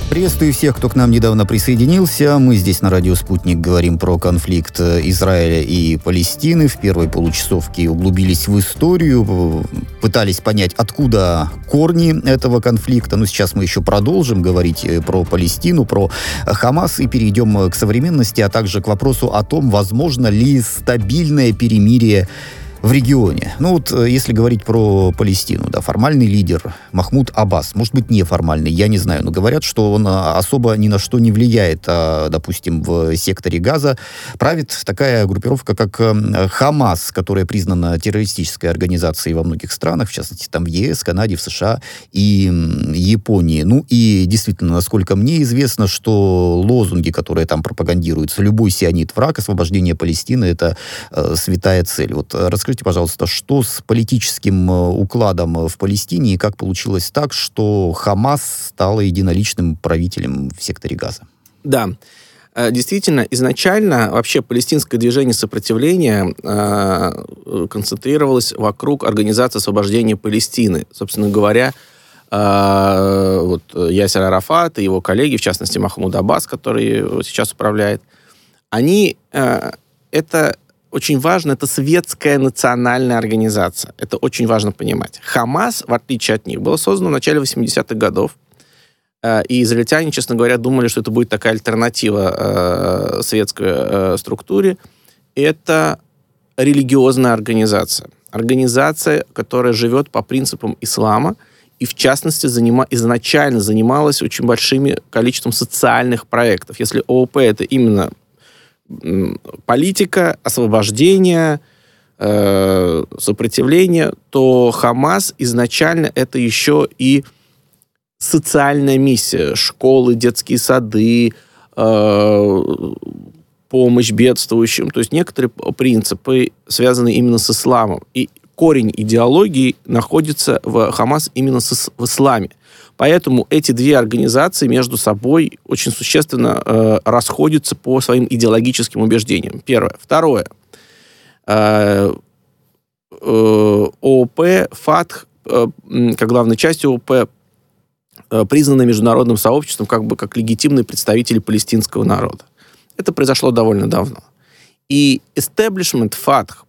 Приветствую всех, кто к нам недавно присоединился. Мы здесь на радио «Спутник» говорим про конфликт Израиля и Палестины. В первой получасовке углубились в историю, пытались понять, откуда корни этого конфликта. Но сейчас мы еще продолжим говорить про Палестину, про Хамас и перейдем к современности, а также к вопросу о том, возможно ли стабильное перемирие в регионе. Ну вот, если говорить про Палестину, да, формальный лидер Махмуд Аббас, может быть, неформальный, я не знаю, но говорят, что он особо ни на что не влияет. Допустим, в секторе Газа правит такая группировка, как Хамас, которая признана террористической организацией во многих странах, в частности, там в ЕС, Канаде, в США и Японии. Ну и действительно, насколько мне известно, что лозунги, которые там пропагандируются, любой сионит враг, освобождение Палестины — это святая цель. Вот расскажите, пожалуйста, что с политическим укладом в Палестине и как получилось так, что Хамас стала единоличным правителем в секторе Газа? Да, действительно, изначально вообще палестинское движение сопротивления концентрировалось вокруг Организации освобождения Палестины. Собственно говоря, вот Ясер Арафат и его коллеги, в частности Махмуд Аббас, который сейчас управляет, они это очень важно, это светская национальная организация. Это очень важно понимать. Хамас, в отличие от них, был создан в начале 80-х годов. И израильтяне, честно говоря, думали, что это будет такая альтернатива светской структуре. Это религиозная организация. Организация, которая живет по принципам ислама и, в частности, изначально занималась очень большим количеством социальных проектов. Если ООП — это именно политика, освобождение, сопротивление, то Хамас изначально это еще и социальная миссия. Школы, детские сады, помощь бедствующим. То есть некоторые принципы связаны именно с исламом. И корень идеологии находится в Хамас именно в исламе. Поэтому эти две организации между собой очень существенно расходятся по своим идеологическим убеждениям. Первое. Второе. ООП, ФАТХ, как главной частью ООП, признаны международным сообществом как легитимные представители палестинского народа. Это произошло довольно давно. И истеблишмент ФАТХ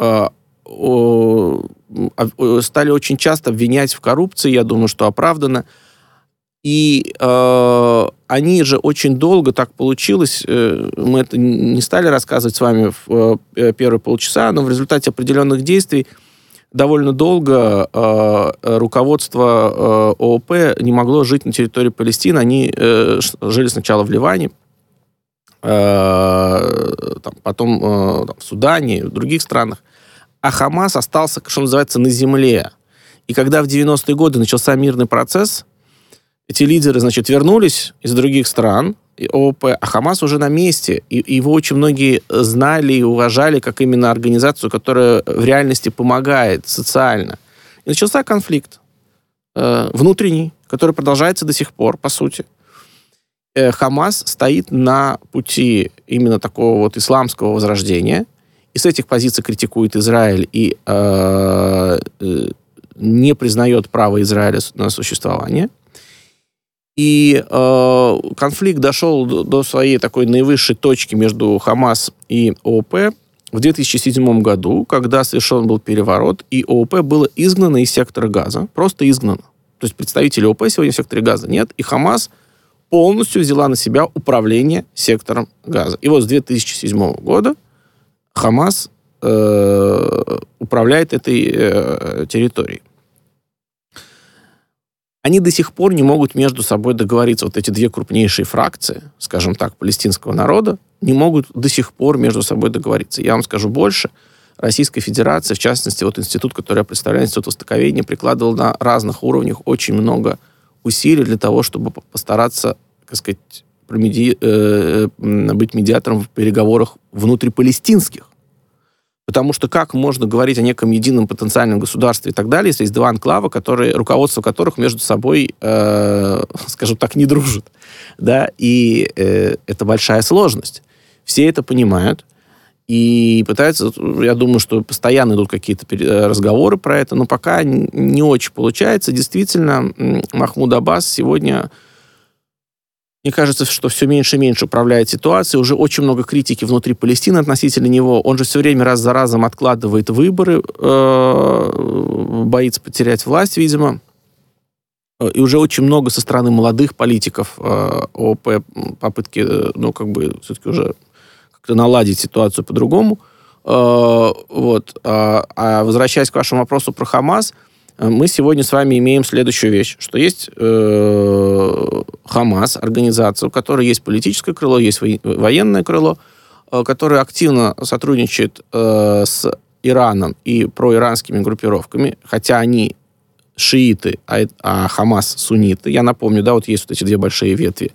стали очень часто обвинять в коррупции, я думаю, что оправданно. И они же очень долго, так получилось, мы это не стали рассказывать с вами в первые полчаса, но в результате определенных действий довольно долго руководство ООП не могло жить на территории Палестины. Они жили сначала в Ливане, потом в Судане, в других странах. А Хамас остался, что называется, на земле. И когда в 90-е годы начался мирный процесс, эти лидеры, вернулись из других стран, ООП, а Хамас уже на месте. И его очень многие знали и уважали как именно организацию, которая в реальности помогает социально. И начался конфликт внутренний, который продолжается до сих пор, по сути. Хамас стоит на пути именно такого вот исламского возрождения, и с этих позиций критикует Израиль и не признает право Израиля на существование. И конфликт дошел до своей такой наивысшей точки между Хамас и ООП в 2007 году, когда совершен был переворот, и ООП было изгнано из сектора Газа, просто изгнано. То есть представителей ООП сегодня в секторе Газа нет, и Хамас полностью взяла на себя управление сектором Газа. И вот с 2007 года Хамас управляет этой территорией. Они до сих пор не могут между собой договориться. Вот эти две крупнейшие фракции, скажем так, палестинского народа, не могут до сих пор между собой договориться. Я вам скажу больше. Российская Федерация, в частности, вот институт, который я представляю, Институт Востоковедения, прикладывал на разных уровнях очень много усилий для того, чтобы постараться, так сказать, быть медиатором в переговорах внутрипалестинских. Потому что как можно говорить о неком едином потенциальном государстве и так далее, если есть два анклава, руководство которых между собой, скажем так, не дружит. Да? И это большая сложность. Все это понимают и пытаются, я думаю, что постоянно идут какие-то разговоры про это, но пока не очень получается. Действительно, Махмуд Аббас сегодня мне кажется, что все меньше и меньше управляет ситуацией. Уже очень много критики внутри Палестины относительно него. Он же все время раз за разом откладывает выборы, боится потерять власть, видимо. И уже очень много со стороны молодых политиков о попытке, все-таки уже как-то наладить ситуацию по-другому. Вот. А возвращаясь к вашему вопросу про Хамас, мы сегодня с вами имеем следующую вещь, что есть Хамас, организация, у которой есть политическое крыло, есть военное крыло, которое активно сотрудничает с Ираном и проиранскими группировками, хотя они шииты, а Хамас сунниты. Я напомню, да, вот есть вот эти две большие ветви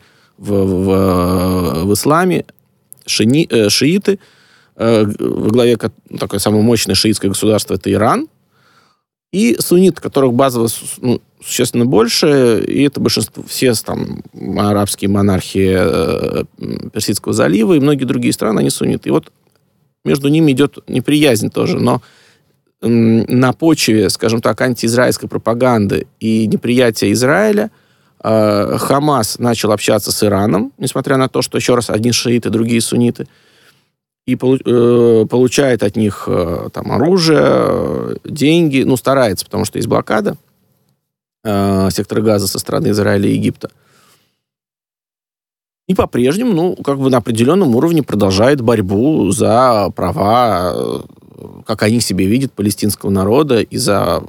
в исламе. Шииты, во главе такое самое мощное шиитское государство — это Иран, и сунниты, которых базово существенно больше, и это большинство, все там арабские монархии Персидского залива и многие другие страны, они сунниты. И вот между ними идет неприязнь тоже, но на почве, скажем так, антиизраильской пропаганды и неприятия Израиля Хамас начал общаться с Ираном, несмотря на то, что, еще раз, одни шииты, другие сунниты, и получает от них там оружие, деньги, старается, потому что есть блокада сектора Газа со стороны Израиля и Египта. И по-прежнему, на определенном уровне продолжает борьбу за права, как они себе видят, палестинского народа, и за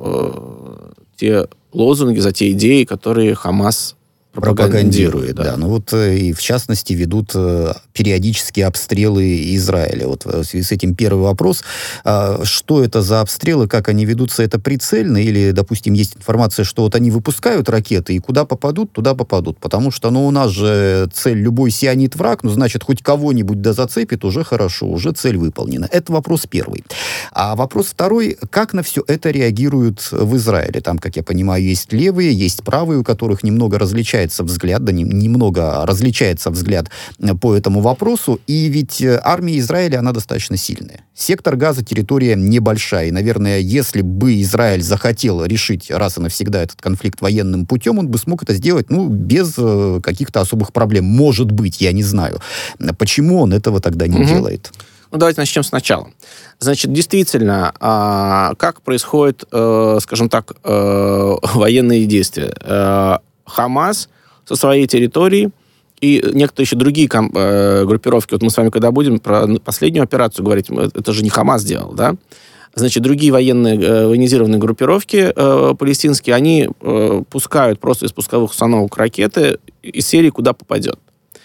те лозунги, за те идеи, которые Хамас пропагандирует. Да. И в частности ведут периодические обстрелы Израиля. Вот в связи с этим первый вопрос. Что это за обстрелы, как они ведутся, это прицельно? Или, допустим, есть информация, что вот они выпускают ракеты, и куда попадут, туда попадут. Потому что, у нас же цель любой сионит враг, значит, хоть кого-нибудь зацепит, уже хорошо, уже цель выполнена. Это вопрос первый. А вопрос второй, как на все это реагируют в Израиле? Там, как я понимаю, есть левые, есть правые, у которых немного различается взгляд, немного различается взгляд по этому вопросу, и ведь армия Израиля, она достаточно сильная. Сектор Газа — территория небольшая, и, наверное, если бы Израиль захотел решить раз и навсегда этот конфликт военным путем, он бы смог это сделать, без каких-то особых проблем. Может быть, я не знаю. Почему он этого тогда не делает? Давайте начнем сначала. Значит, действительно, как происходят, скажем так, военные действия? Хамас со своей территории и некоторые еще другие группировки. Вот мы с вами, когда будем про последнюю операцию говорить, это же не Хамас делал, да? Значит, другие военизированные группировки палестинские, они пускают просто из пусковых установок ракеты из серии «Куда попадет».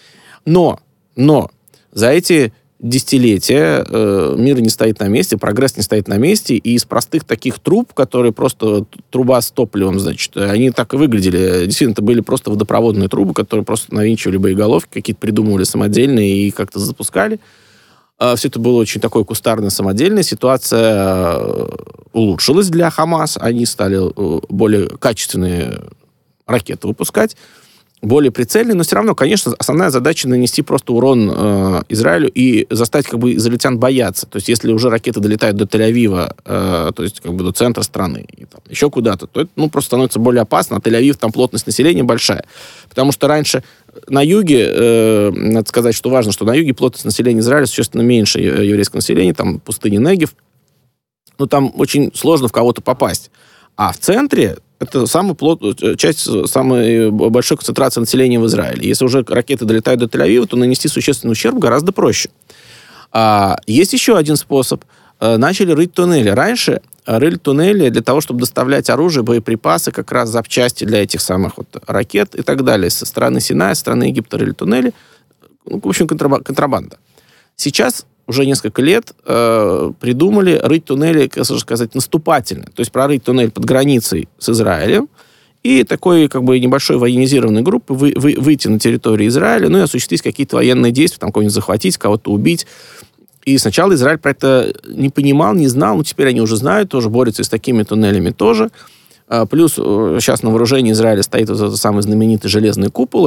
Но за эти десятилетия мир не стоит на месте, прогресс не стоит на месте, и из простых таких труб, которые просто труба с топливом, значит, они так и выглядели. Действительно, это были просто водопроводные трубы, которые просто навинчивали боеголовки, какие-то придумывали самодельные и как-то запускали. Все это было очень такое кустарное, самодельное. Ситуация улучшилась для Хамас. Они стали более качественные ракеты выпускать, более прицельный, но все равно, конечно, основная задача — нанести просто урон Израилю и заставить израильтян бояться. То есть, если уже ракеты долетают до Тель-Авива, то есть до центра страны, и там еще куда-то, то это просто становится более опасно. А Тель-Авив, там плотность населения большая. Потому что раньше на юге, надо сказать, что важно, что на юге плотность населения Израиля существенно меньше еврейского населения, там пустыня Негев, там очень сложно в кого-то попасть. А в центре это самая большой концентрация населения в Израиле. Если уже ракеты долетают до Тель-Авива, то нанести существенный ущерб гораздо проще. Есть еще один способ. Начали рыть туннели. Раньше рыли туннели для того, чтобы доставлять оружие, боеприпасы, как раз запчасти для этих самых ракет и так далее. Со стороны Синая, со стороны Египта рыли туннели. В общем, контрабанда. Сейчас уже несколько лет придумали рыть туннели, как сказать, наступательно. То есть прорыть туннель под границей с Израилем и такой небольшой военизированной группы выйти на территорию Израиля, и осуществить какие-то военные действия, там кого-нибудь захватить, кого-то убить. И сначала Израиль про это не понимал, не знал, но теперь они уже знают, тоже борются с такими туннелями тоже. Плюс сейчас на вооружении Израиля стоит вот этот самый знаменитый железный купол.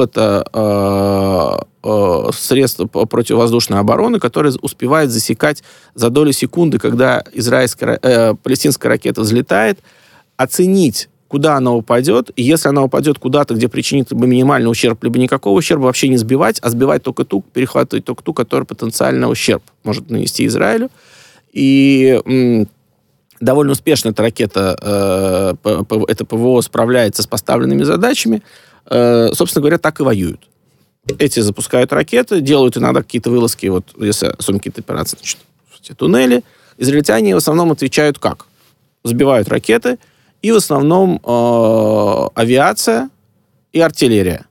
Это средство противовоздушной обороны, которое успевает засекать за долю секунды, когда палестинская ракета взлетает, оценить, куда она упадет, и если она упадет куда-то, где причинит либо минимальный ущерб, либо никакого ущерба, вообще не сбивать, а сбивать только ту, перехватывать только ту, которая потенциально ущерб может нанести Израилю. И довольно успешно эта ракета, это ПВО справляется с поставленными задачами. Собственно говоря, так и воюют. Эти запускают ракеты, делают иногда какие-то вылазки, вот если особенно какие-то операции, значит, в эти туннели. Израильтяне в основном отвечают как? Сбивают ракеты, и в основном авиация и артиллерия.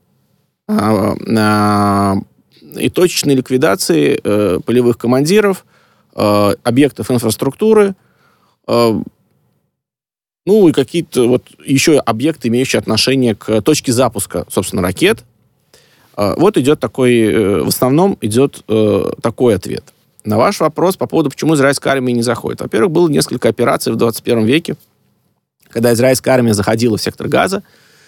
И точечные ликвидации полевых командиров, объектов инфраструктуры, ну и какие-то вот еще объекты, имеющие отношение к точке запуска, собственно, ракет. Вот идет такой, в основном идет такой ответ. На ваш вопрос по поводу, почему израильская армия не заходит. Во-первых, было несколько операций в 21 веке, когда израильская армия заходила в сектор Газа,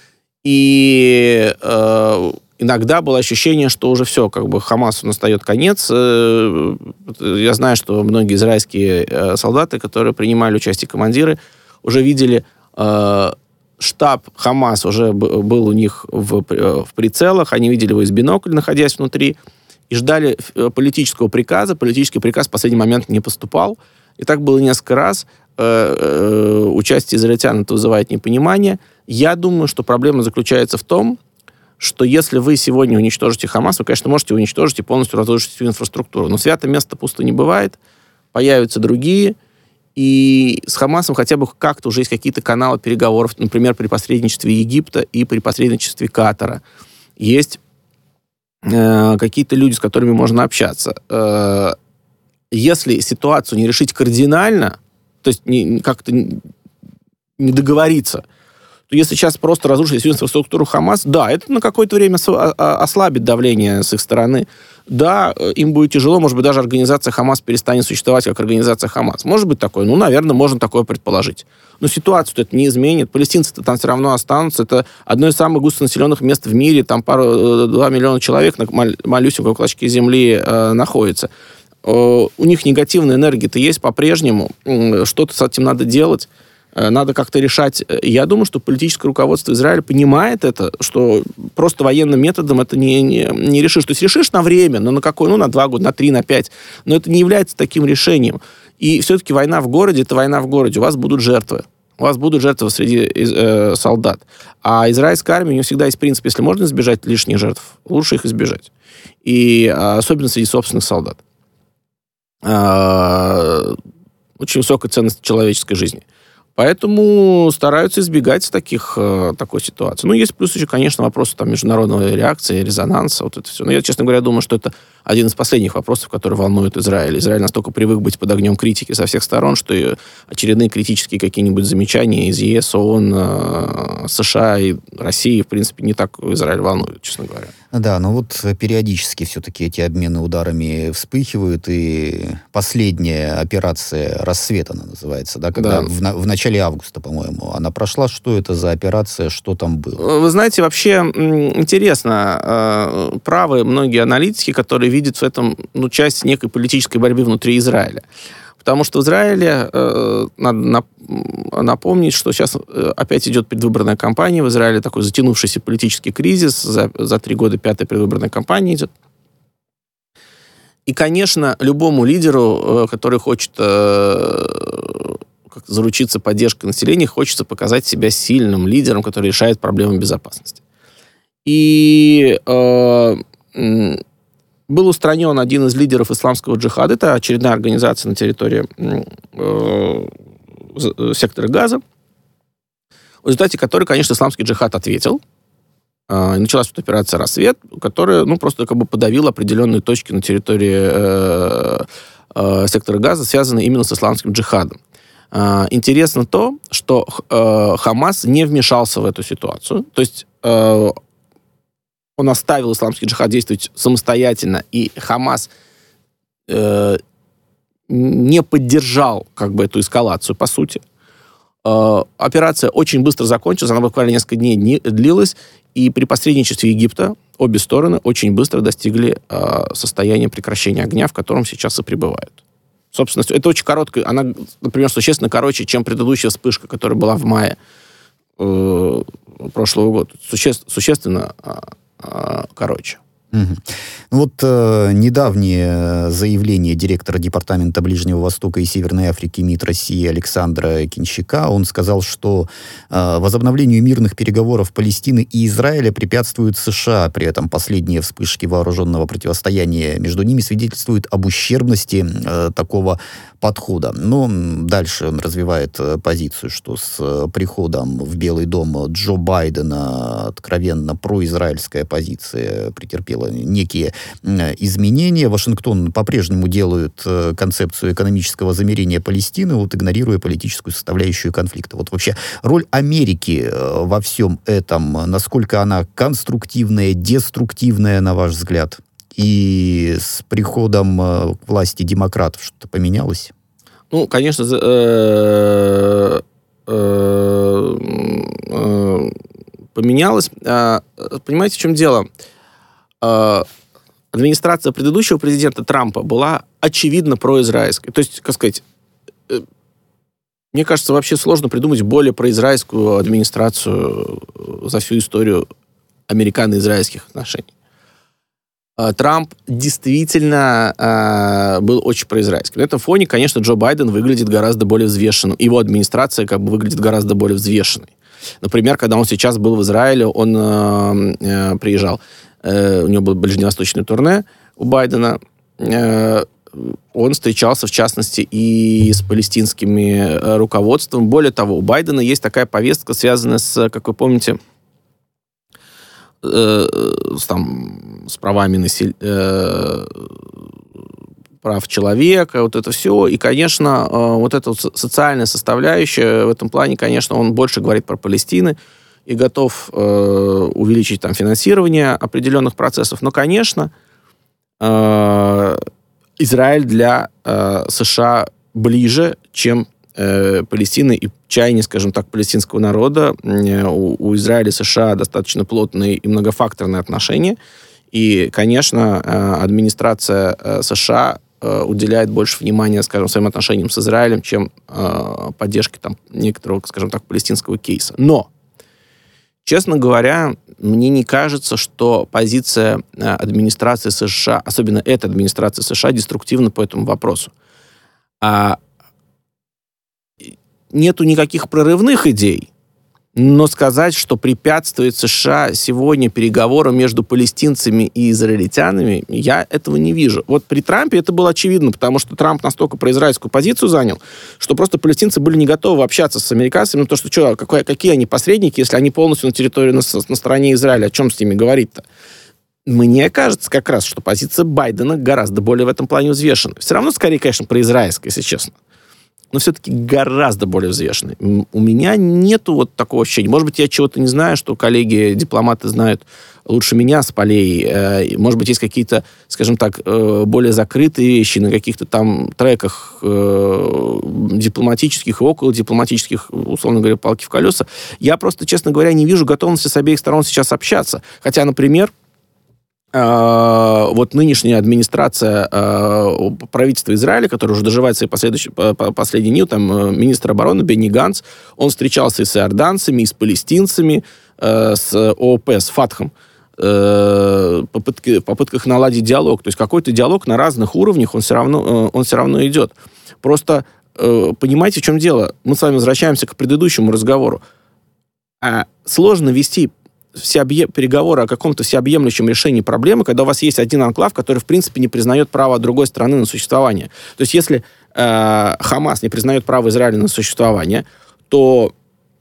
и иногда было ощущение, что уже все, как бы Хамасу настает конец. Я знаю, что многие израильские солдаты, которые принимали участие, командиры, уже видели, штаб Хамас уже был у них в прицелах, они видели его из бинокля, находясь внутри, и ждали политического приказа. Политический приказ в последний момент не поступал. И так было несколько раз. Участие израильтян это вызывает непонимание. Я думаю, что проблема заключается в том, что если вы сегодня уничтожите Хамас, вы, конечно, можете уничтожить и полностью разрушить всю инфраструктуру. Но свято место пусто не бывает. Появятся другие. И с Хамасом хотя бы как-то уже есть какие-то каналы переговоров, например, при посредничестве Египта и при посредничестве Катара. Есть какие-то люди, с которыми можно общаться. Если ситуацию не решить кардинально, то есть как-то не договориться, то если сейчас просто разрушить всю инфраструктуру Хамас, да, это на какое-то время ослабит давление с их стороны. Да, им будет тяжело, может быть, даже организация Хамас перестанет существовать как организация Хамас. Может быть такое? Ну, наверное, можно такое предположить. Но ситуацию это не изменит. Палестинцы-то там все равно останутся. Это одно из самых густонаселенных мест в мире. Там 2 миллиона человек на малюсенькой клочке земли находится. У них негативная энергия-то есть по-прежнему. Что-то с этим надо делать. Надо как-то решать. Я думаю, что политическое руководство Израиля понимает это, что просто военным методом это не решишь. То есть решишь на время, но на какой? Ну, на 2 года, на 3, на 5. Но это не является таким решением. И все-таки война в городе — это война в городе. У вас будут жертвы. У вас будут жертвы среди солдат. А израильская армия, у нее всегда есть принцип, если можно избежать лишних жертв, лучше их избежать. И особенно среди собственных солдат. Очень высокая ценность человеческой жизни. Поэтому стараются избегать такой ситуации. Ну, есть плюс еще, конечно, вопросы там, международной реакции, резонанса, вот это все. Но я, честно говоря, думаю, что это один из последних вопросов, который волнует Израиль. Израиль настолько привык быть под огнем критики со всех сторон, что и очередные критические какие-нибудь замечания из ЕС, ООН, США и России, в принципе, не так Израиль волнует, честно говоря. Да, но вот периодически все-таки эти обмены ударами вспыхивают, и последняя операция «Рассвет» она называется, да, когда в начале августа, по-моему, она прошла. Что это за операция, что там было? Вы знаете, вообще интересно, правы многие аналитики, которые видят в этом часть некой политической борьбы внутри Израиля. Потому что в Израиле, надо напомнить, что сейчас опять идет предвыборная кампания. В Израиле такой затянувшийся политический кризис. За 3 года 5-я предвыборная кампания идет. И, конечно, любому лидеру, который хочет заручиться поддержкой населения, хочется показать себя сильным лидером, который решает проблемы безопасности. И был устранен один из лидеров исламского джихада. Это очередная организация на территории сектора Газа, в результате которой, конечно, исламский джихад ответил. Началась вот операция «Рассвет», которая просто подавила определенные точки на территории сектора Газа, связанные именно с исламским джихадом. Интересно то, что Хамас не вмешался в эту ситуацию. То есть он оставил исламский джихад действовать самостоятельно, и Хамас не поддержал эту эскалацию, по сути. Операция очень быстро закончилась, она буквально несколько дней длилась, и при посредничестве Египта обе стороны очень быстро достигли состояния прекращения огня, в котором сейчас и пребывают. Собственно, это очень короткая, она, например, существенно короче, чем предыдущая вспышка, которая была в мае. прошлого года. Существенно короче. Угу. Вот недавнее заявление директора Департамента Ближнего Востока и Северной Африки МИД России Александра Кинчака, он сказал, что возобновлению мирных переговоров Палестины и Израиля препятствуют США. При этом последние вспышки вооруженного противостояния между ними свидетельствуют об ущербности такого подхода. Но дальше он развивает позицию, что с приходом в Белый дом Джо Байдена откровенно произраильская позиция претерпела некие изменения. Вашингтон по-прежнему делает концепцию экономического замирения Палестины, вот игнорируя политическую составляющую конфликта. Вот вообще роль Америки во всем этом, насколько она конструктивная, деструктивная, на ваш взгляд? И с приходом к власти демократов что-то поменялось? Ну, конечно, поменялось. Понимаете, в чем дело? Администрация предыдущего президента Трампа была очевидно произраильской. То есть, как сказать, мне кажется, вообще сложно придумать более произраильскую администрацию за всю историю американо-израильских отношений. Трамп действительно был очень произраильским. На этом фоне, конечно, Джо Байден выглядит гораздо более взвешенным. Его администрация как бы выглядит гораздо более взвешенной. Например, когда он сейчас был в Израиле, он приезжал, у него было ближневосточное турне у Байдена, он встречался, в частности, и с палестинскими руководством. Более того, у Байдена есть такая повестка, связанная с, как вы помните, с правами прав человека, вот это все. И, конечно, вот эта вот социальная составляющая в этом плане, конечно, он больше говорит про Палестину и готов увеличить там финансирование определенных процессов. Но, конечно, Израиль для США ближе, чем Палестины и чаяния, скажем так, палестинского народа. У Израиля и США достаточно плотные и многофакторные отношения. И, конечно, администрация США уделяет больше внимания, скажем, своим отношениям с Израилем, чем поддержке там некоторого, скажем так, палестинского кейса. Но, честно говоря, мне не кажется, что позиция администрации США, особенно этой администрации США, деструктивна по этому вопросу. Нету никаких прорывных идей, но сказать, что препятствует США сегодня переговорам между палестинцами и израильтянами, я этого не вижу. Вот при Трампе это было очевидно, потому что Трамп настолько произраильскую позицию занял, что просто палестинцы были не готовы общаться с американцами, потому что какие они посредники, если они полностью на территории, на стороне Израиля, о чем с ними говорить-то? Мне кажется как раз, что позиция Байдена гораздо более в этом плане взвешена. Все равно, скорее, конечно, произраильская, если честно. Но все-таки гораздо более взвешенный. У меня нету вот такого ощущения. Может быть, я чего-то не знаю, что коллеги-дипломаты знают лучше меня с полей. Может быть, есть какие-то, скажем так, более закрытые вещи на каких-то там треках дипломатических и околодипломатических, условно говоря, палки в колеса. Я просто, честно говоря, не вижу готовности с обеих сторон сейчас общаться. Хотя, например, вот нынешняя администрация правительства Израиля, которая уже доживает свои последние дни, там министр обороны Бенни Ганц, он встречался и с иорданцами, и с палестинцами, с ООП, с Фатхом, в попытках наладить диалог. То есть какой-то диалог на разных уровнях, он все равно идет. Просто понимаете, в чем дело? Мы с вами возвращаемся к предыдущему разговору. Сложно вести переговоры о каком-то всеобъемлющем решении проблемы, когда у вас есть один анклав, который, в принципе, не признает право другой страны на существование. То есть, если Хамас не признает право Израиля на существование, то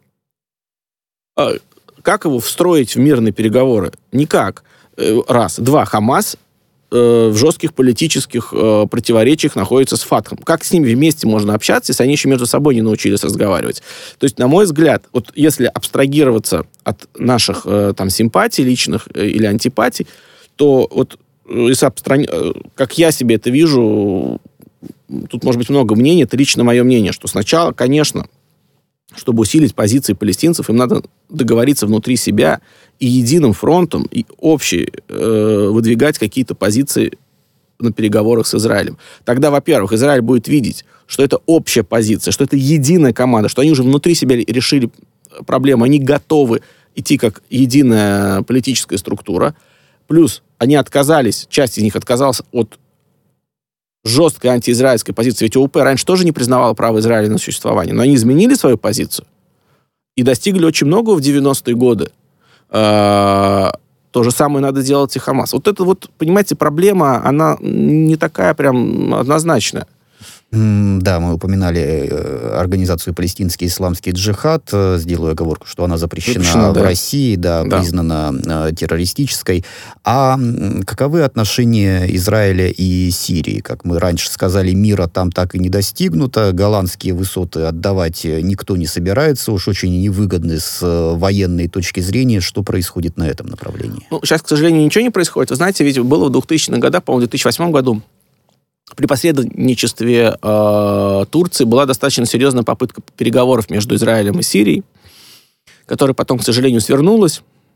как его встроить в мирные переговоры? Никак. Раз. Два. Хамас в жестких политических противоречиях находится с Фатхом. Как с ними вместе можно общаться, если они еще между собой не научились разговаривать? То есть, на мой взгляд, вот если абстрагироваться от наших там симпатий личных или антипатий, то вот если как я себе это вижу, тут может быть много мнений, это лично мое мнение, что сначала, конечно, чтобы усилить позиции палестинцев, им надо договориться внутри себя и единым фронтом, и выдвигать какие-то позиции на переговорах с Израилем. Тогда, во-первых, Израиль будет видеть, что это общая позиция, что это единая команда, что они уже внутри себя решили проблему, они готовы идти как единая политическая структура, плюс они отказались, часть из них отказалась от жесткой антиизраильской позиции. Ведь ОУП раньше тоже не признавала право Израиля на существование, но они изменили свою позицию и достигли очень многого в 90-е годы. То же самое надо делать и Хамас. Вот это вот, понимаете, проблема, она не такая прям однозначная. Да, мы упоминали организацию «Палестинский исламский джихад». Сделаю оговорку, что она запрещена в России, признана террористической. А каковы отношения Израиля и Сирии? Как мы раньше сказали, мира там так и не достигнуто. Голландские высоты отдавать никто не собирается. Уж очень невыгодны с военной точки зрения. Что происходит на этом направлении? Сейчас, к сожалению, ничего не происходит. Вы знаете, ведь было в 2000-х годах, по-моему, в 2008 году, при посредничестве Турции была достаточно серьезная попытка переговоров между Израилем и Сирией, которая потом, к сожалению, свернулась.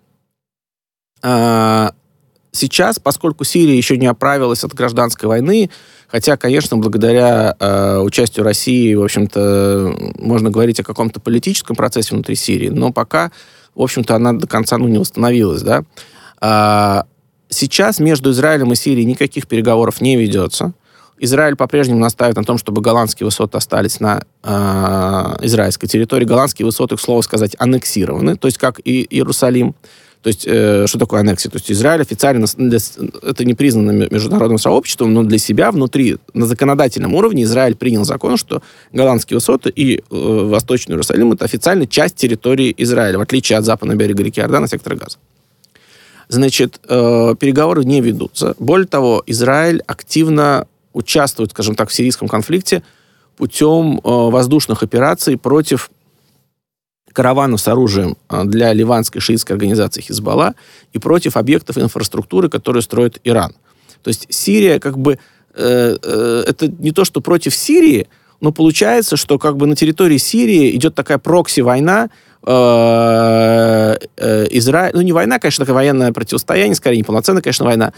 Сейчас, поскольку Сирия еще не оправилась от гражданской войны, хотя, конечно, благодаря участию России, в общем-то, можно говорить о каком-то политическом процессе внутри Сирии, но пока, в общем-то, она до конца не восстановилась, да. Сейчас между Израилем и Сирией никаких переговоров не ведется. Израиль по-прежнему настаивает на том, чтобы голландские высоты остались на израильской территории. Голландские высоты, к слову сказать, аннексированы, то есть как и Иерусалим. То есть, что такое аннексия? То есть Израиль официально, это не признано международным сообществом, но для себя внутри, на законодательном уровне Израиль принял закон, что голландские высоты и Восточный Иерусалим — это официально часть территории Израиля, в отличие от западного берега реки Иордан и сектора Газа. Значит, переговоры не ведутся. Более того, Израиль активно участвует, скажем так, в сирийском конфликте путем воздушных операций против караванов с оружием для ливанской шиитской организации Хизбалла и против объектов инфраструктуры, которые строит Иран. То есть Сирия как бы... это не то, что против Сирии, но получается, что как бы на территории Сирии идет такая прокси-война, Израиль... Ну, не война, конечно, такое военное противостояние, скорее, неполноценная, конечно, война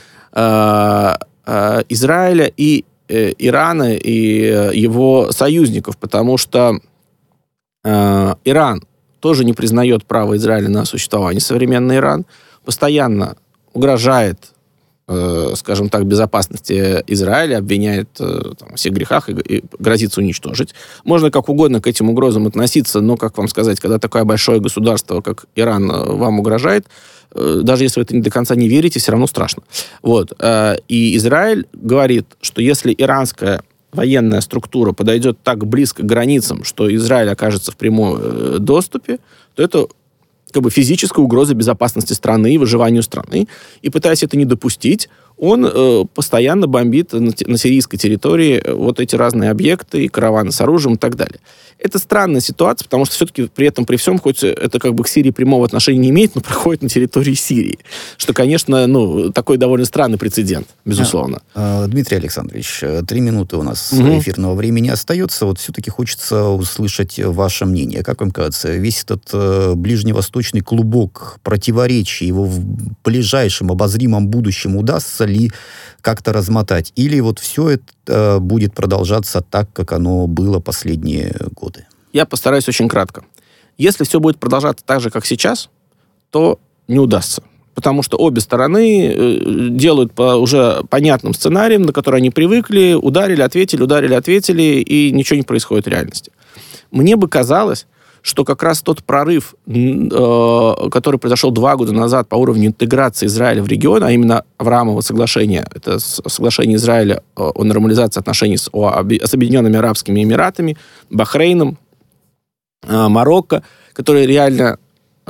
Израиля и Ирана и его союзников, потому что Иран тоже не признает право Израиля на существование. Современный Иран постоянно угрожает, скажем так, безопасности Израиля, обвиняет во всех грехах и грозится уничтожить. Можно как угодно к этим угрозам относиться, но, как вам сказать, когда такое большое государство, как Иран, вам угрожает, даже если вы это до конца не верите, все равно страшно. Вот. И Израиль говорит, что если иранская военная структура подойдет так близко к границам, что Израиль окажется в прямом доступе, то это как бы физическая угроза безопасности страны и выживанию страны. И пытаясь это не допустить, он постоянно бомбит на сирийской территории вот эти разные объекты, и караваны с оружием и так далее. Это странная ситуация, потому что все-таки при этом, при всем, хоть это как бы к Сирии прямого отношения не имеет, но проходит на территории Сирии. Что, конечно, такой довольно странный прецедент, безусловно. Дмитрий Александрович, 3 минуты у нас эфирного времени остается. Вот все-таки хочется услышать ваше мнение. Как вам кажется, весь этот ближневосточный клубок противоречий, его в ближайшем обозримом будущем удастся ли как-то размотать? Или вот все это будет продолжаться так, как оно было последние годы? Я постараюсь очень кратко. Если все будет продолжаться так же, как сейчас, то не удастся. Потому что обе стороны делают по уже понятным сценариям, на которые они привыкли, ударили, ответили, и ничего не происходит в реальности. Мне бы казалось, что как раз тот прорыв, который произошел 2 года назад по уровню интеграции Израиля в регион, а именно Авраамово соглашение, это соглашение Израиля о нормализации отношений с Объединенными Арабскими Эмиратами, Бахрейном, Марокко, которые реально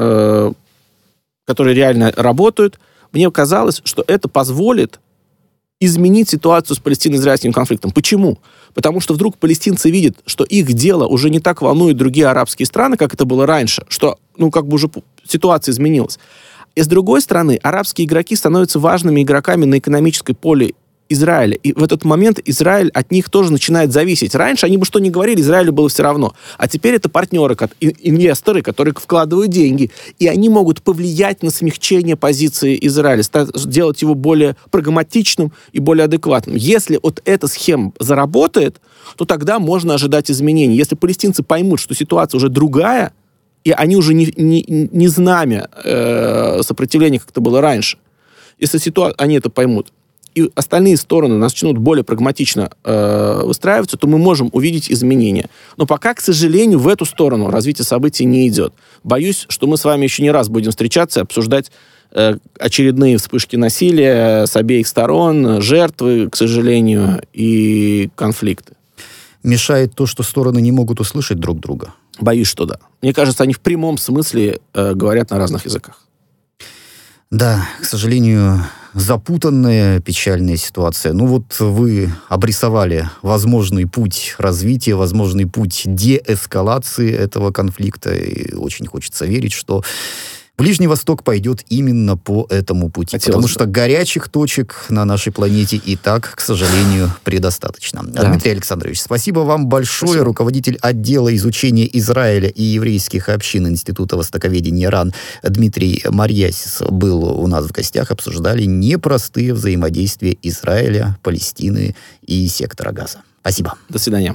работают, мне казалось, что это позволит изменить ситуацию с палестино-израильским конфликтом. Почему? Потому что вдруг палестинцы видят, что их дело уже не так волнует другие арабские страны, как это было раньше, что, как бы уже ситуация изменилась. И с другой стороны, арабские игроки становятся важными игроками на экономической поле Израиля. И в этот момент Израиль от них тоже начинает зависеть. Раньше они бы что ни говорили, Израилю было все равно. А теперь это партнеры, инвесторы, которые вкладывают деньги. И они могут повлиять на смягчение позиции Израиля, сделать его более прагматичным и более адекватным. Если вот эта схема заработает, то тогда можно ожидать изменений. Если палестинцы поймут, что ситуация уже другая, и они уже не знамя сопротивления, как это было раньше. Если они это поймут, и остальные стороны начнут более прагматично выстраиваться, то мы можем увидеть изменения. Но пока, к сожалению, в эту сторону развитие событий не идет. Боюсь, что мы с вами еще не раз будем встречаться и обсуждать очередные вспышки насилия с обеих сторон, жертвы, к сожалению, и конфликты. Мешает то, что стороны не могут услышать друг друга? Боюсь, что да. Мне кажется, они в прямом смысле говорят на разных языках. Да, к сожалению, запутанная, печальная ситуация. Ну вот вы обрисовали возможный путь развития, возможный путь деэскалации этого конфликта. И очень хочется верить, что Ближний Восток пойдет именно по этому пути. Потому что горячих точек на нашей планете и так, к сожалению, предостаточно. Да. Дмитрий Александрович, спасибо вам большое. Спасибо. Руководитель отдела изучения Израиля и еврейских общин Института востоковедения РАН Дмитрий Марьясис был у нас в гостях. Обсуждали непростые взаимодействия Израиля, Палестины и сектора Газа. Спасибо. До свидания.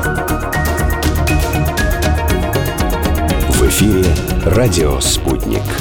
В эфире «Радио Спутник».